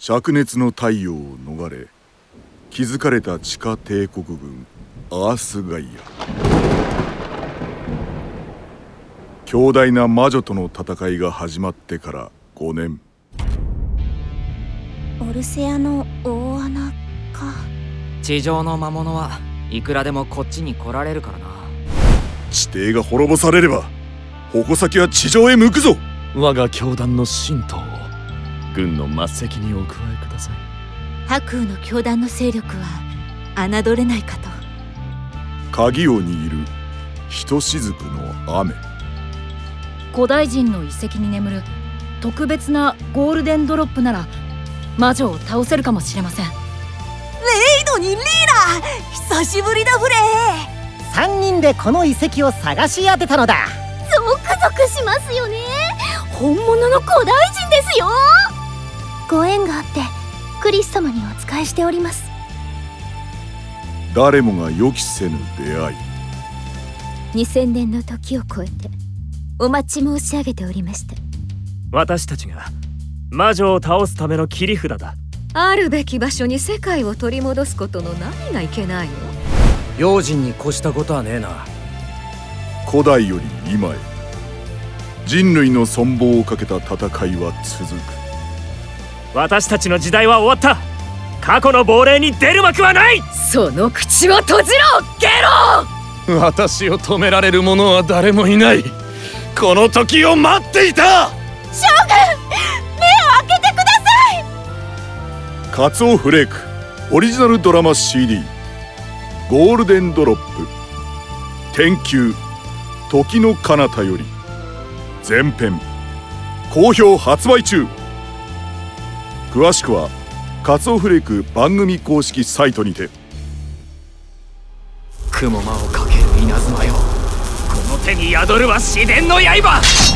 灼熱の太陽を逃れ築かれた地下帝国軍アースガイア。強大な魔女との戦いが始まってから5年。 オルセアの大穴か。 地上の魔物はいくらでもこっちに来られるからな。 地底が滅ぼされれば矛先は地上へ向くぞ。 我が教団の神道を軍の末席にお加えください。 白空の教団の勢力は侮れないかと。 鍵を握るひとしずくの雨。 古代人の遺跡に眠る特別なゴールデンドロップなら魔女を倒せるかもしれません。 レイドにリーラ久しぶりだフレー。 3人でこの遺跡を探し当てたのだ。 ゾクゾクしますよね。本物の古代人ですよ。ご縁があってクリス様にお仕えしております。 誰もが予期せぬ出会い。 2000年の時を超えてお待ち申し上げておりました。 私たちが魔女を倒すための切り札だ。 あるべき場所に世界を取り戻すことの何がいけないの？ 用心に越したことはねえな。 古代より今へ人類の存亡をかけた戦いは続く。 私たちの時代は終わった。過去の亡霊に出る幕はない。 その口を閉じろゲロ。 私を止められる者は誰もいない。この時を待っていた。 将軍、目を開けてください。 カツオフレークオリジナルドラマ CD ゴールデンドロップ天球時の彼方より前編好評発売中。詳しくはカツオフレーク番組公式サイトにて。 雲間をかける稲妻よ、 この手に宿るは自然の刃。